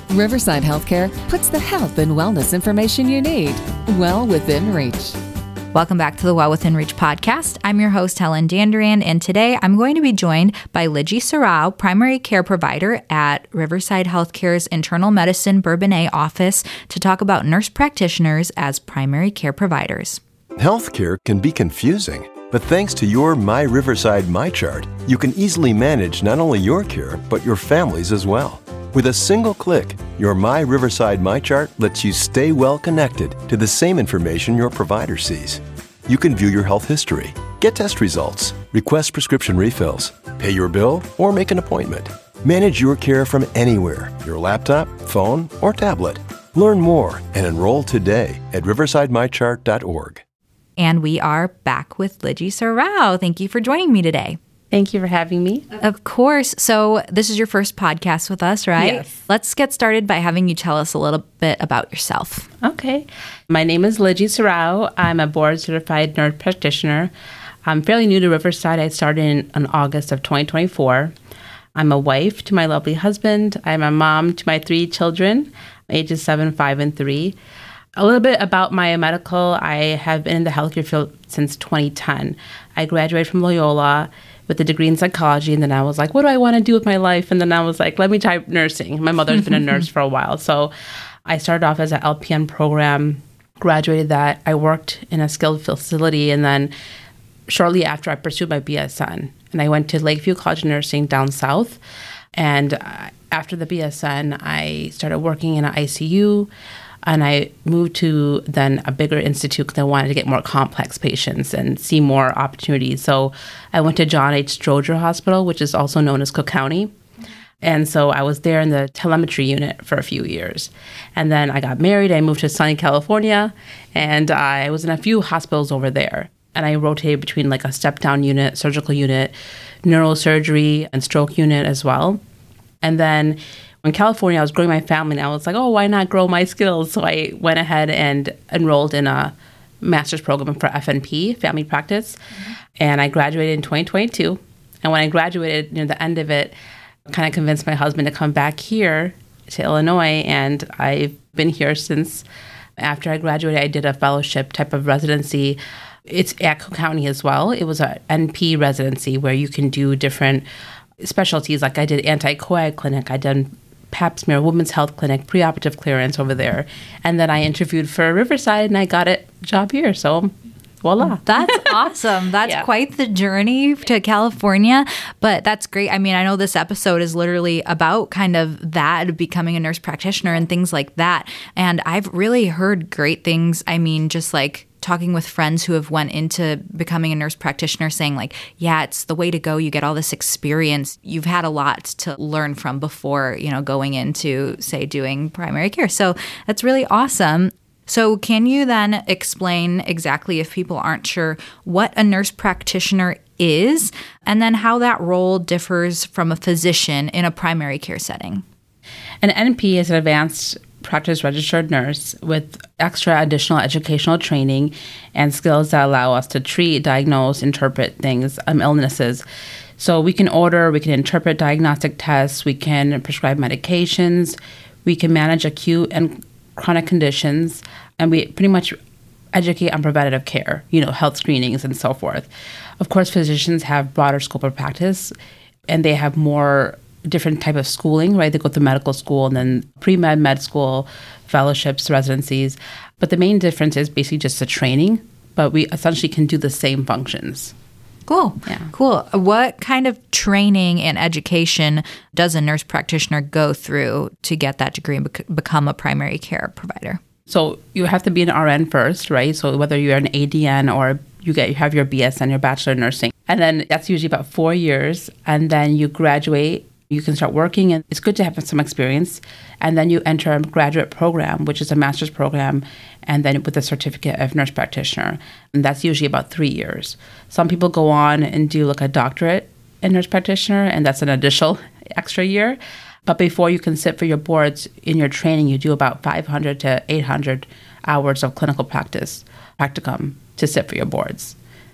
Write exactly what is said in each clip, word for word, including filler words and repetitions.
Riverside Healthcare puts the health and wellness information you need well within reach. Welcome back to the Well Within Reach podcast. I'm your host, Helen Dandrian, and today I'm going to be joined by Lidgie Sarao, primary care provider at Riverside Healthcare's Internal Medicine Bourbonnais office, to talk about nurse practitioners as primary care providers. Healthcare can be confusing, but thanks to your My Riverside MyChart, you can easily manage not only your care, but your family's as well. With a single click, your My Riverside MyChart lets you stay well connected to the same information your provider sees. You can view your health history, get test results, request prescription refills, pay your bill, or make an appointment. Manage your care from anywhere, your laptop, phone, or tablet. Learn more and enroll today at riverside my chart dot org. And we are back with Lidgie Sarao. Thank you for joining me today. Thank you for having me. Of course. So this is your first podcast with us, right? Yes. Let's get started by having you tell us a little bit about yourself. Okay. My name is Lidgie Sarao. I'm a board-certified nurse practitioner. I'm fairly new to Riverside. I started in, in August of twenty twenty-four. I'm a wife to my lovely husband. I'm a mom to my three children, ages seven, five, and three. A little bit about my medical. I have been in the healthcare field since twenty ten. I graduated from Loyola with a degree in psychology, and then I was like, what do I want to do with my life? And then I was like, let me try nursing. My mother's been a nurse for a while. So I started off as an L P N program, graduated that. I worked in a skilled facility, and then shortly after I pursued my B S N. And I went to Lakeview College of Nursing down south. And after the B S N, I started working in an I C U. And I moved to then a bigger institute because I wanted to get more complex patients and see more opportunities. So I went to John H. Stroger Hospital, which is also known as Cook County. And so I was there in the telemetry unit for a few years. And then I got married. I moved to sunny California, and I was in a few hospitals over there. And I rotated between like a step-down unit, surgical unit, neurosurgery, and stroke unit as well. And then in California, I was growing my family, and I was like, oh, why not grow my skills? So I went ahead and enrolled in a master's program for F N P, family practice, mm-hmm. and I graduated in twenty twenty-two. And when I graduated, near the end of it, I kind of convinced my husband to come back here to Illinois, and I've been here since. After I graduated, I did a fellowship type of residency. It's at Cook County as well. It was an N P residency where you can do different specialties. Like I did anti-coag clinic, I did pap smear, women's health clinic, preoperative clearance over there. And then I interviewed for Riverside, and I got a job here. So voila. That's awesome. That's yeah. quite the journey to California, but that's great. I mean, I know this episode is literally about kind of that, becoming a nurse practitioner and things like that. And I've really heard great things. I mean, just like talking with friends who have went into becoming a nurse practitioner saying like, yeah, it's the way to go. You get all this experience. You've had a lot to learn from before, you know, going into, say, doing primary care. So that's really awesome. So can you then explain exactly, if people aren't sure, what a nurse practitioner is, and then how that role differs from a physician in a primary care setting? An N P is an advanced practice registered nurse with extra additional educational training and skills that allow us to treat, diagnose, interpret things, um, illnesses. So we can order, we can interpret diagnostic tests, we can prescribe medications, we can manage acute and chronic conditions, and we pretty much educate on preventative care, you know, health screenings and so forth. Of course, physicians have broader scope of practice, and they have more different type of schooling, right? They go through medical school and then pre-med, med school, fellowships, residencies. But the main difference is basically just the training, but we essentially can do the same functions. Cool. Yeah. Cool. What kind of training and education does a nurse practitioner go through to get that degree and bec- become a primary care provider? So you have to be an R N first, right? So whether you're an A D N or you get you have your B S N, your Bachelor of Nursing. And then that's usually about four years. And then you graduate. You can start working, and it's good to have some experience. And then you enter a graduate program, which is a master's program, and then with a certificate of nurse practitioner. And that's usually about three years. Some people go on and do like a doctorate in nurse practitioner, and that's an additional extra year. But before you can sit for your boards in your training, you do about five hundred to eight hundred hours of clinical practice, practicum, to sit for your boards.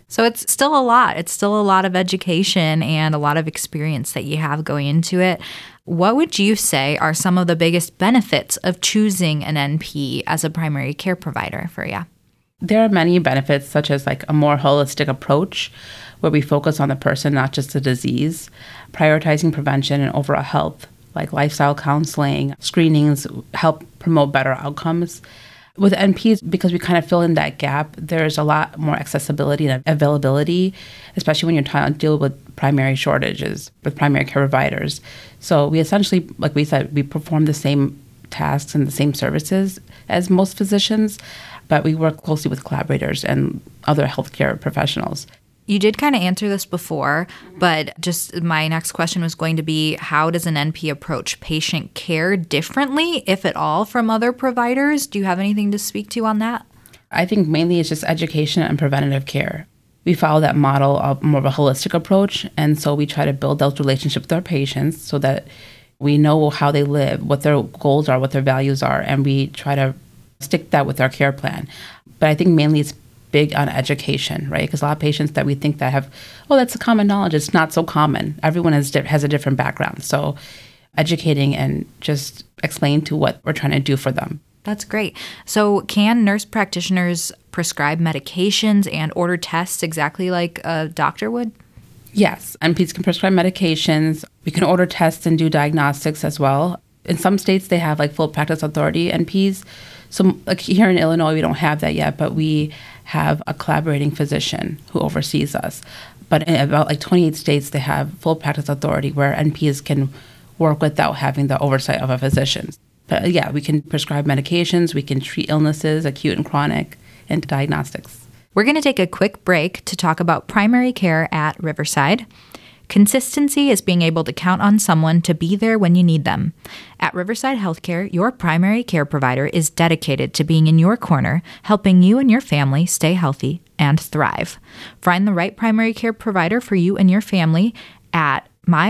So it's still a lot. It's still a lot of education and a lot of experience that you have going into it. What would you say are some of the biggest benefits of choosing an N P as a primary care provider for you? There are many benefits, such as like a more holistic approach where we focus on the person, not just the disease, prioritizing prevention and overall health, like lifestyle counseling, screenings help promote better outcomes. With N Ps, because we kind of fill in that gap, there's a lot more accessibility and availability, especially when you're trying to deal with primary shortages with primary care providers. So we essentially, like we said, we perform the same tasks and the same services as most physicians, but we work closely with collaborators and other healthcare professionals. You did kind of answer this before, but just my next question was going to be, how does an N P approach patient care differently, if at all, from other providers? Do you have anything to speak to on that? I think mainly it's just education and preventative care. We follow that model of more of a holistic approach, and so we try to build those relationships with our patients so that we know how they live, what their goals are, what their values are, and we try to stick that with our care plan. But I think mainly it's big on education, right? Because a lot of patients that we think that have, oh, that's a common knowledge. It's not so common. Everyone has, has a different background. So educating and just explain to what we're trying to do for them. That's great. So can nurse practitioners prescribe medications and order tests exactly like a doctor would? Yes. N Ps can prescribe medications. We can order tests and do diagnostics as well. In some states, they have like full practice authority N Ps. So like here in Illinois, we don't have that yet, but we have a collaborating physician who oversees us. But in about like twenty-eight states, they have full practice authority where N Ps can work without having the oversight of a physician. But yeah, we can prescribe medications, we can treat illnesses, acute and chronic, and diagnostics. We're going to take a quick break to talk about primary care at Riverside. Consistency is being able to count on someone to be there when you need them. At Riverside Healthcare, your primary care provider is dedicated to being in your corner, helping you and your family stay healthy and thrive. Find the right primary care provider for you and your family at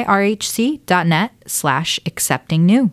myrhc.net slash accepting new.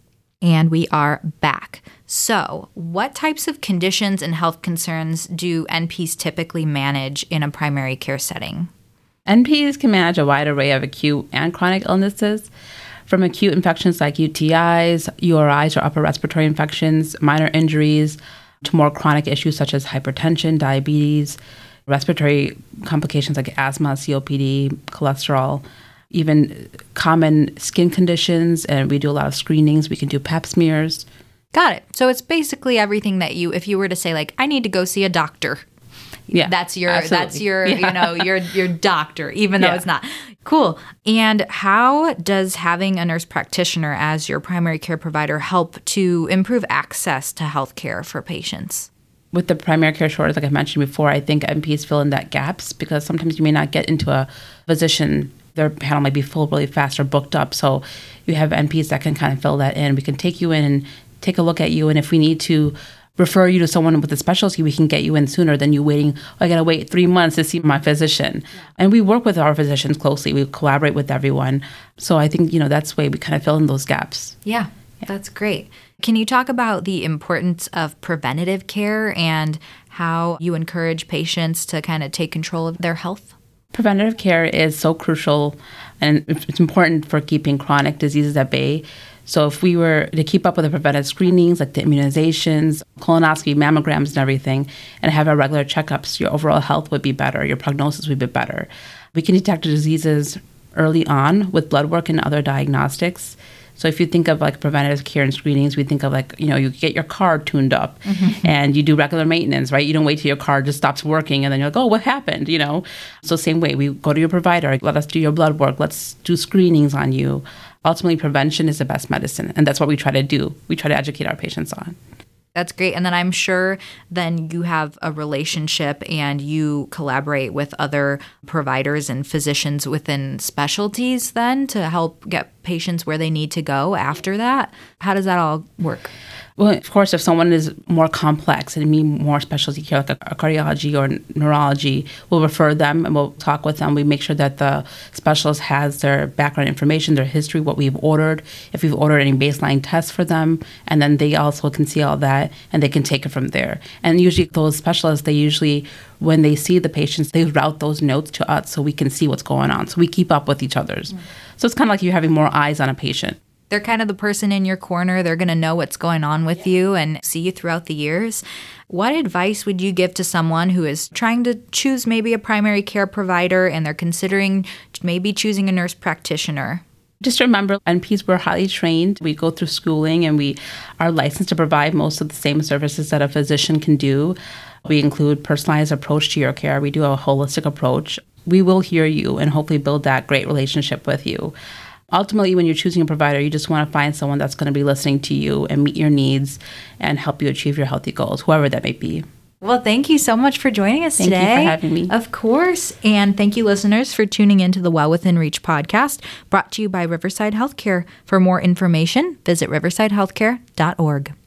And we are back. So, what types of conditions and health concerns do N Ps typically manage in a primary care setting? N Ps can manage a wide array of acute and chronic illnesses, from acute infections like U T Is, U R Is or upper respiratory infections, minor injuries, to more chronic issues such as hypertension, diabetes, respiratory complications like asthma, C O P D, cholesterol, even common skin conditions, and we do a lot of screenings. We can do pap smears. Got it. So it's basically everything that you, if you were to say like, I need to go see a doctor. Yeah, that's your absolutely. that's your yeah. you know your your doctor, even though yeah. it's not. Cool. And how does having a nurse practitioner as your primary care provider help to improve access to health care for patients? With the primary care shortage, like I mentioned before, I think N Ps fill in that gaps because sometimes you may not get into a physician. Their panel might be full really fast or booked up. So you have N Ps that can kind of fill that in. We can take you in and take a look at you. And if we need to refer you to someone with a specialty, we can get you in sooner than you waiting, oh, I got to wait three months to see my physician. Yeah. And we work with our physicians closely. We collaborate with everyone. So I think, you know, that's the way we kind of fill in those gaps. Yeah, yeah. That's great. Can you talk about the importance of preventative care and how you encourage patients to kind of take control of their health? Preventative care is so crucial, and it's important for keeping chronic diseases at bay. So if we were to keep up with the preventive screenings, like the immunizations, colonoscopy, mammograms, and everything, and have our regular checkups, your overall health would be better. Your prognosis would be better. We can detect diseases early on with blood work and other diagnostics. So if you think of like preventative care and screenings, we think of like, you know, you get your car tuned up mm-hmm. and you do regular maintenance, right? You don't wait till your car just stops working and then you're like, oh, what happened? You know? So same way, we go to your provider, let us do your blood work, let's do screenings on you. Ultimately, prevention is the best medicine. And that's what we try to do. We try to educate our patients on. That's great. And then I'm sure then you have a relationship and you collaborate with other providers and physicians within specialties then to help get patients where they need to go after that. How does that all work? Well, of course, if someone is more complex and need more specialty care, like a, a cardiology or neurology, we'll refer them and we'll talk with them. We make sure that the specialist has their background information, their history, what we've ordered, if we've ordered any baseline tests for them, and then they also can see all that and they can take it from there. And usually those specialists, they usually, when they see the patients, they route those notes to us so we can see what's going on. So we keep up with each other's. Mm-hmm. So it's kind of like you're having more eyes on a patient. They're kind of the person in your corner. They're going to know what's going on with you and see you throughout the years. What advice would you give to someone who is trying to choose maybe a primary care provider and they're considering maybe choosing a nurse practitioner? Just remember, N Ps, we're highly trained. We go through schooling and we are licensed to provide most of the same services that a physician can do. We include personalized approach to your care. We do a holistic approach. We will hear you and hopefully build that great relationship with you. Ultimately, when you're choosing a provider, you just want to find someone that's going to be listening to you and meet your needs and help you achieve your healthy goals, whoever that may be. Well, thank you so much for joining us thank today. Thank you for having me. Of course. And thank you, listeners, for tuning into the Well Within Reach podcast, brought to you by Riverside Healthcare. For more information, visit riverside healthcare dot org.